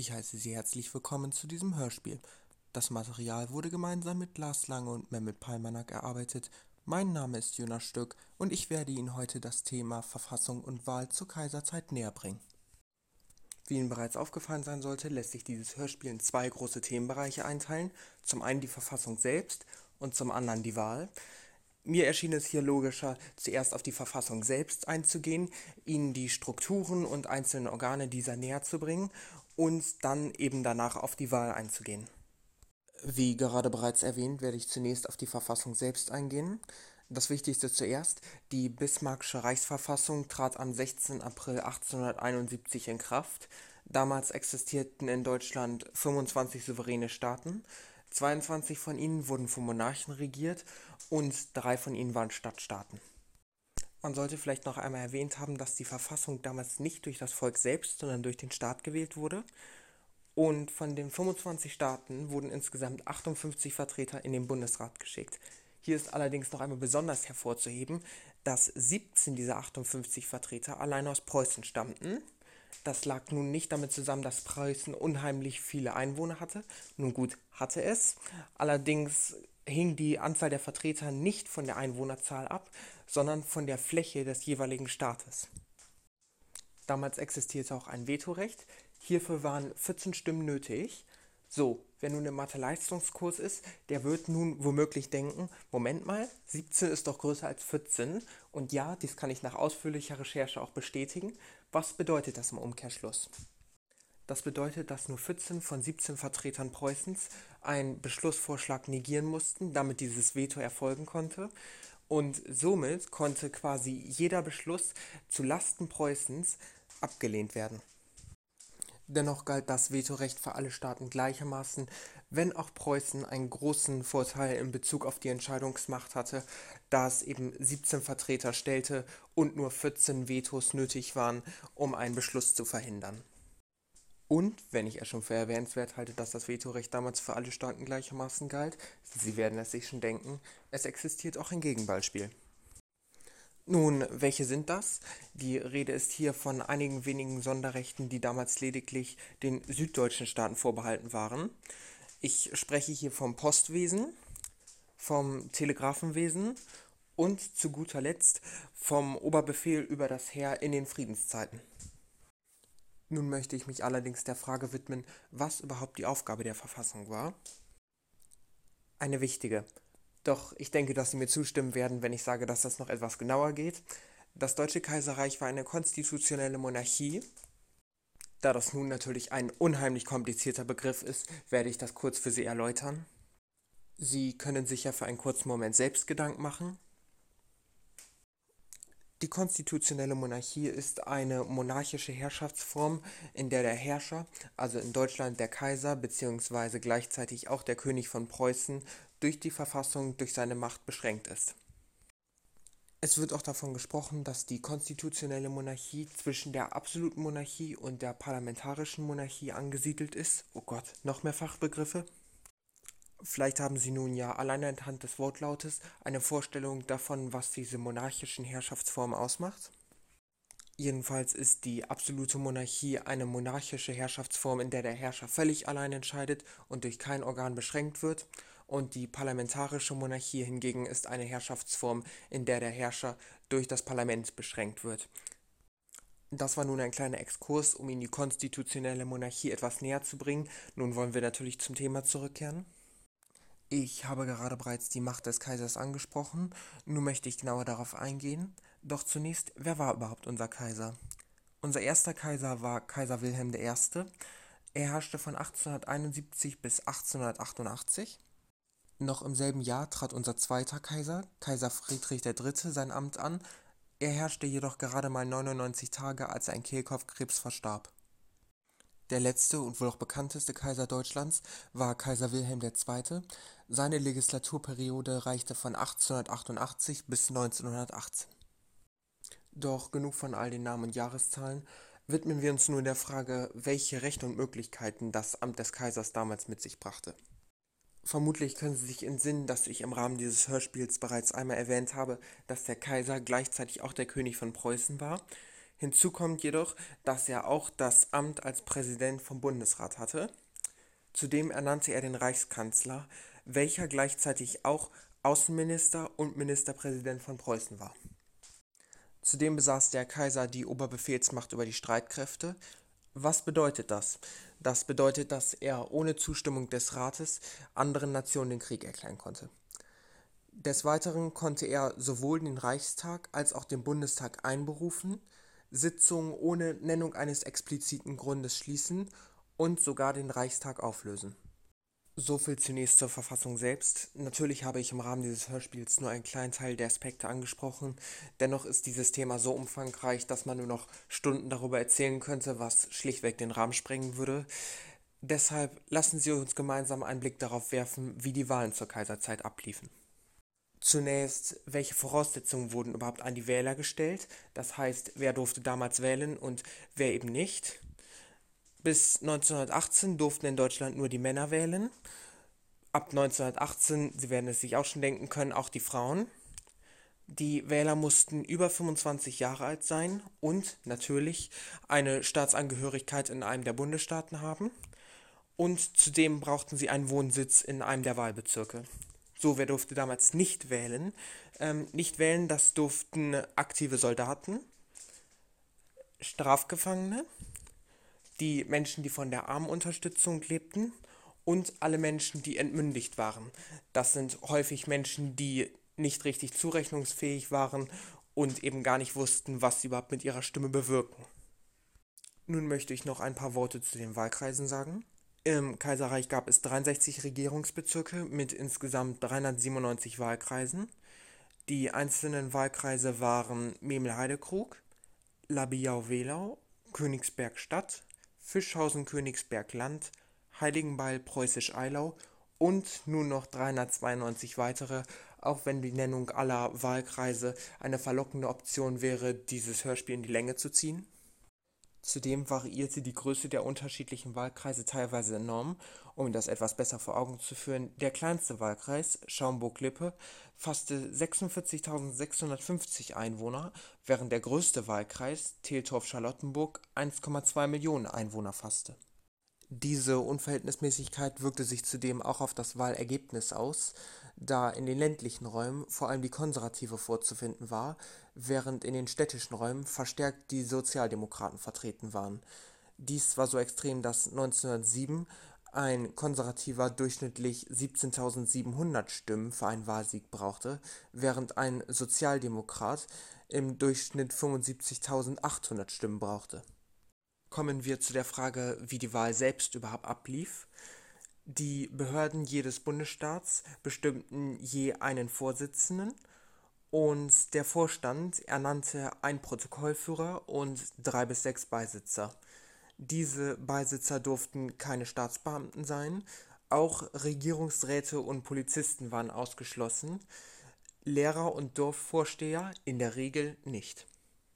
Ich heiße Sie herzlich willkommen zu diesem Hörspiel. Das Material wurde gemeinsam mit Lars Lange und Mehmet Palmanak erarbeitet. Mein Name ist Jonas Stück und ich werde Ihnen heute das Thema Verfassung und Wahl zur Kaiserzeit näher bringen. Wie Ihnen bereits aufgefallen sein sollte, lässt sich dieses Hörspiel in zwei große Themenbereiche einteilen. Zum einen die Verfassung selbst und zum anderen die Wahl. Mir erschien es hier logischer, zuerst auf die Verfassung selbst einzugehen, Ihnen die Strukturen und einzelnen Organe dieser näher zu bringen und dann eben danach auf die Wahl einzugehen. Wie gerade bereits erwähnt, werde ich zunächst auf die Verfassung selbst eingehen. Das Wichtigste zuerst: Die Bismarckische Reichsverfassung trat am 16. April 1871 in Kraft. Damals existierten in Deutschland 25 souveräne Staaten. 22 von ihnen wurden vom Monarchen regiert und 3 von ihnen waren Stadtstaaten. Man sollte vielleicht noch einmal erwähnt haben, dass die Verfassung damals nicht durch das Volk selbst, sondern durch den Staat gewählt wurde. Und von den 25 Staaten wurden insgesamt 58 Vertreter in den Bundesrat geschickt. Hier ist allerdings noch einmal besonders hervorzuheben, dass 17 dieser 58 Vertreter allein aus Preußen stammten. Das lag nun nicht damit zusammen, dass Preußen unheimlich viele Einwohner hatte. Nun gut, hatte es. Allerdings hing die Anzahl der Vertreter nicht von der Einwohnerzahl ab, sondern von der Fläche des jeweiligen Staates. Damals existierte auch ein Vetorecht. Hierfür waren 14 Stimmen nötig. So, wer nun im Mathe-Leistungskurs ist, der wird nun womöglich denken, Moment mal, 17 ist doch größer als 14. Und ja, dies kann ich nach ausführlicher Recherche auch bestätigen. Was bedeutet das im Umkehrschluss? Das bedeutet, dass nur 14 von 17 Vertretern Preußens einen Beschlussvorschlag negieren mussten, damit dieses Veto erfolgen konnte. Und somit konnte quasi jeder Beschluss zu Lasten Preußens abgelehnt werden. Dennoch galt das Vetorecht für alle Staaten gleichermaßen, wenn auch Preußen einen großen Vorteil in Bezug auf die Entscheidungsmacht hatte, da es eben 17 Vertreter stellte und nur 14 Vetos nötig waren, um einen Beschluss zu verhindern. Und, wenn ich es schon für erwähnenswert halte, dass das Vetorecht damals für alle Staaten gleichermaßen galt, Sie werden es sich schon denken, es existiert auch ein Gegenbeispiel. Nun, welche sind das? Die Rede ist hier von einigen wenigen Sonderrechten, die damals lediglich den süddeutschen Staaten vorbehalten waren. Ich spreche hier vom Postwesen, vom Telegrafenwesen und zu guter Letzt vom Oberbefehl über das Heer in den Friedenszeiten. Nun möchte ich mich allerdings der Frage widmen, was überhaupt die Aufgabe der Verfassung war. Eine wichtige. Doch ich denke, dass Sie mir zustimmen werden, wenn ich sage, dass das noch etwas genauer geht. Das Deutsche Kaiserreich war eine konstitutionelle Monarchie. Da das nun natürlich ein unheimlich komplizierter Begriff ist, werde ich das kurz für Sie erläutern. Sie können sich ja für einen kurzen Moment selbst Gedanken machen. Die konstitutionelle Monarchie ist eine monarchische Herrschaftsform, in der der Herrscher, also in Deutschland der Kaiser bzw. gleichzeitig auch der König von Preußen, durch die Verfassung durch seine Macht beschränkt ist. Es wird auch davon gesprochen, dass die konstitutionelle Monarchie zwischen der absoluten Monarchie und der parlamentarischen Monarchie angesiedelt ist. Oh Gott, noch mehr Fachbegriffe? Vielleicht haben Sie nun ja allein anhand des Wortlautes eine Vorstellung davon, was diese monarchischen Herrschaftsformen ausmacht. Jedenfalls ist die absolute Monarchie eine monarchische Herrschaftsform, in der der Herrscher völlig allein entscheidet und durch kein Organ beschränkt wird. Und die parlamentarische Monarchie hingegen ist eine Herrschaftsform, in der der Herrscher durch das Parlament beschränkt wird. Das war nun ein kleiner Exkurs, um Ihnen die konstitutionelle Monarchie etwas näher zu bringen. Nun wollen wir natürlich zum Thema zurückkehren. Ich habe gerade bereits die Macht des Kaisers angesprochen, nun möchte ich genauer darauf eingehen. Doch zunächst, wer war überhaupt unser Kaiser? Unser erster Kaiser war Kaiser Wilhelm I. Er herrschte von 1871 bis 1888. Noch im selben Jahr trat unser zweiter Kaiser, Kaiser Friedrich III., sein Amt an. Er herrschte jedoch gerade mal 99 Tage, als er an Kehlkopfkrebs verstarb. Der letzte und wohl auch bekannteste Kaiser Deutschlands war Kaiser Wilhelm II. Seine Legislaturperiode reichte von 1888 bis 1918. Doch genug von all den Namen und Jahreszahlen, widmen wir uns nun der Frage, welche Rechte und Möglichkeiten das Amt des Kaisers damals mit sich brachte. Vermutlich können Sie sich entsinnen, dass ich im Rahmen dieses Hörspiels bereits einmal erwähnt habe, dass der Kaiser gleichzeitig auch der König von Preußen war. Hinzu kommt jedoch, dass er auch das Amt als Präsident vom Bundesrat hatte. Zudem ernannte er den Reichskanzler, welcher gleichzeitig auch Außenminister und Ministerpräsident von Preußen war. Zudem besaß der Kaiser die Oberbefehlsmacht über die Streitkräfte. Was bedeutet das? Das bedeutet, dass er ohne Zustimmung des Rates anderen Nationen den Krieg erklären konnte. Des Weiteren konnte er sowohl den Reichstag als auch den Bundestag einberufen, Sitzungen ohne Nennung eines expliziten Grundes schließen und sogar den Reichstag auflösen. Soviel zunächst zur Verfassung selbst. Natürlich habe ich im Rahmen dieses Hörspiels nur einen kleinen Teil der Aspekte angesprochen. Dennoch ist dieses Thema so umfangreich, dass man nur noch Stunden darüber erzählen könnte, was schlichtweg den Rahmen sprengen würde. Deshalb lassen Sie uns gemeinsam einen Blick darauf werfen, wie die Wahlen zur Kaiserzeit abliefen. Zunächst, welche Voraussetzungen wurden überhaupt an die Wähler gestellt? Das heißt, wer durfte damals wählen und wer eben nicht? Bis 1918 durften in Deutschland nur die Männer wählen. Ab 1918, Sie werden es sich auch schon denken können, auch die Frauen. Die Wähler mussten über 25 Jahre alt sein und natürlich eine Staatsangehörigkeit in einem der Bundesstaaten haben. Und zudem brauchten sie einen Wohnsitz in einem der Wahlbezirke. So, wer durfte damals nicht wählen? Nicht wählen, das durften aktive Soldaten, Strafgefangene, die Menschen, die von der Armenunterstützung lebten und alle Menschen, die entmündigt waren. Das sind häufig Menschen, die nicht richtig zurechnungsfähig waren und eben gar nicht wussten, was sie überhaupt mit ihrer Stimme bewirken. Nun möchte ich noch ein paar Worte zu den Wahlkreisen sagen. Im Kaiserreich gab es 63 Regierungsbezirke mit insgesamt 397 Wahlkreisen. Die einzelnen Wahlkreise waren Memel-Heidekrug, Labiau-Wehlau, Königsberg-Stadt, Fischhausen-Königsberg-Land, Heiligenbeil Preußisch-Eylau und nun noch 392 weitere, auch wenn die Nennung aller Wahlkreise eine verlockende Option wäre, dieses Hörspiel in die Länge zu ziehen. Zudem variierte die Größe der unterschiedlichen Wahlkreise teilweise enorm. Um das etwas besser vor Augen zu führen, der kleinste Wahlkreis, Schaumburg-Lippe, fasste 46.650 Einwohner, während der größte Wahlkreis, Theldorf-Charlottenburg, 1,2 Millionen Einwohner fasste. Diese Unverhältnismäßigkeit wirkte sich zudem auch auf das Wahlergebnis aus, da in den ländlichen Räumen vor allem die Konservative vorzufinden war, während in den städtischen Räumen verstärkt die Sozialdemokraten vertreten waren. Dies war so extrem, dass 1907 ein Konservativer durchschnittlich 17.700 Stimmen für einen Wahlsieg brauchte, während ein Sozialdemokrat im Durchschnitt 75.800 Stimmen brauchte. Kommen wir zu der Frage, wie die Wahl selbst überhaupt ablief. Die Behörden jedes Bundesstaats bestimmten je einen Vorsitzenden und der Vorstand ernannte einen Protokollführer und 3 bis 6 Beisitzer. Diese Beisitzer durften keine Staatsbeamten sein, auch Regierungsräte und Polizisten waren ausgeschlossen, Lehrer und Dorfvorsteher in der Regel nicht.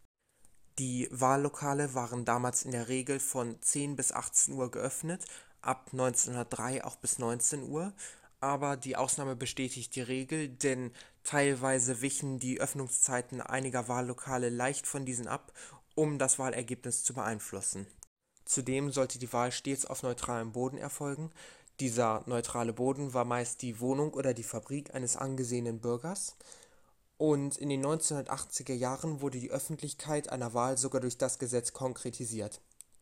Die Wahllokale waren damals in der Regel von 10 bis 18 Uhr geöffnet, ab 1903 auch bis 19 Uhr, aber die Ausnahme bestätigt die Regel, denn teilweise wichen die Öffnungszeiten einiger Wahllokale leicht von diesen ab, um das Wahlergebnis zu beeinflussen. Zudem sollte die Wahl stets auf neutralem Boden erfolgen. Dieser neutrale Boden war meist die Wohnung oder die Fabrik eines angesehenen Bürgers. Und in den 1980er Jahren wurde die Öffentlichkeit einer Wahl sogar durch das Gesetz konkretisiert.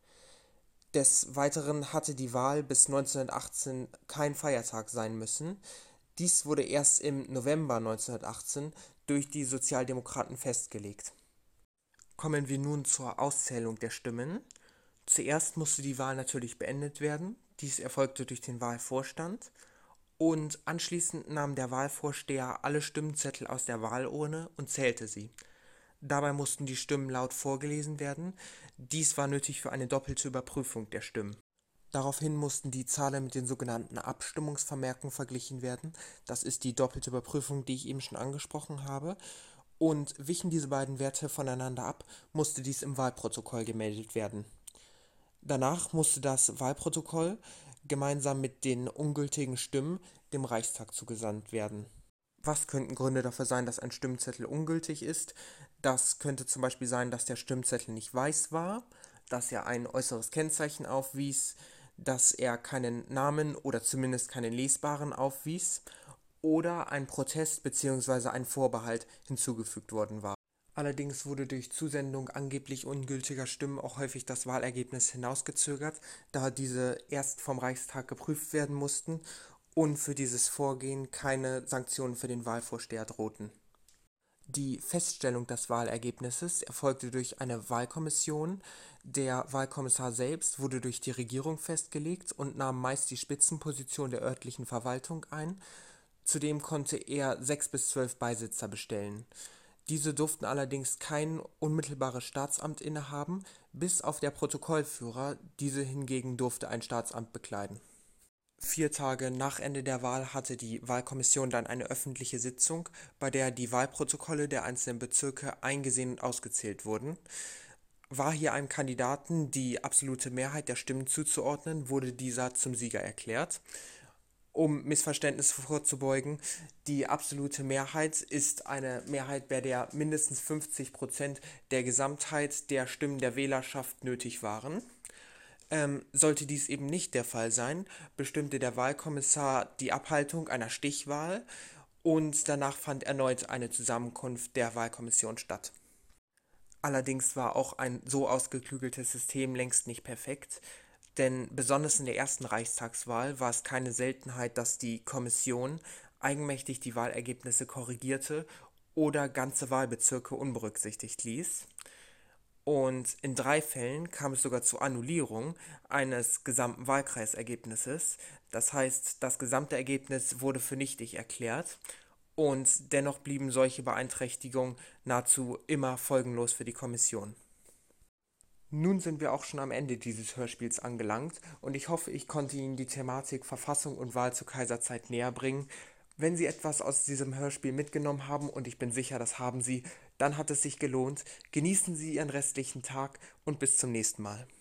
Des Weiteren hatte die Wahl bis 1918 kein Feiertag sein müssen. Dies wurde erst im November 1918 durch die Sozialdemokraten festgelegt. Kommen wir nun zur Auszählung der Stimmen. Zuerst musste die Wahl natürlich beendet werden. Dies erfolgte durch den Wahlvorstand. Und anschließend nahm der Wahlvorsteher alle Stimmzettel aus der Wahlurne und zählte sie. Dabei mussten die Stimmen laut vorgelesen werden. Dies war nötig für eine doppelte Überprüfung der Stimmen. Daraufhin mussten die Zahlen mit den sogenannten Abstimmungsvermerken verglichen werden. Das ist die doppelte Überprüfung, die ich eben schon angesprochen habe. Und wichen diese beiden Werte voneinander ab, musste dies im Wahlprotokoll gemeldet werden. Danach musste das Wahlprotokoll gemeinsam mit den ungültigen Stimmen dem Reichstag zugesandt werden. Was könnten Gründe dafür sein, dass ein Stimmzettel ungültig ist? Das könnte zum Beispiel sein, dass der Stimmzettel nicht weiß war, dass er ein äußeres Kennzeichen aufwies, dass er keinen Namen oder zumindest keinen lesbaren aufwies oder ein Protest bzw. ein Vorbehalt hinzugefügt worden war. Allerdings wurde durch Zusendung angeblich ungültiger Stimmen auch häufig das Wahlergebnis hinausgezögert, da diese erst vom Reichstag geprüft werden mussten und für dieses Vorgehen keine Sanktionen für den Wahlvorsteher drohten. Die Feststellung des Wahlergebnisses erfolgte durch eine Wahlkommission. Der Wahlkommissar selbst wurde durch die Regierung festgelegt und nahm meist die Spitzenposition der örtlichen Verwaltung ein. Zudem konnte er 6 bis 12 Beisitzer bestellen. Diese durften allerdings kein unmittelbares Staatsamt innehaben, bis auf der Protokollführer, diese hingegen durfte ein Staatsamt bekleiden. 4 Tage nach Ende der Wahl hatte die Wahlkommission dann eine öffentliche Sitzung, bei der die Wahlprotokolle der einzelnen Bezirke eingesehen und ausgezählt wurden. War hier einem Kandidaten die absolute Mehrheit der Stimmen zuzuordnen, wurde dieser zum Sieger erklärt. Um Missverständnisse vorzubeugen, die absolute Mehrheit ist eine Mehrheit, bei der mindestens 50% der Gesamtheit der Stimmen der Wählerschaft nötig waren. Sollte dies eben nicht der Fall sein, bestimmte der Wahlkommissar die Abhaltung einer Stichwahl und danach fand erneut eine Zusammenkunft der Wahlkommission statt. Allerdings war auch ein so ausgeklügeltes System längst nicht perfekt, denn besonders in der ersten Reichstagswahl war es keine Seltenheit, dass die Kommission eigenmächtig die Wahlergebnisse korrigierte oder ganze Wahlbezirke unberücksichtigt ließ. Und in 3 Fällen kam es sogar zur Annullierung eines gesamten Wahlkreisergebnisses. Das heißt, das gesamte Ergebnis wurde für nichtig erklärt und dennoch blieben solche Beeinträchtigungen nahezu immer folgenlos für die Kommission. Nun sind wir auch schon am Ende dieses Hörspiels angelangt und ich hoffe, ich konnte Ihnen die Thematik Verfassung und Wahl zur Kaiserzeit näher bringen. Wenn Sie etwas aus diesem Hörspiel mitgenommen haben, und ich bin sicher, das haben Sie, dann hat es sich gelohnt. Genießen Sie Ihren restlichen Tag und bis zum nächsten Mal.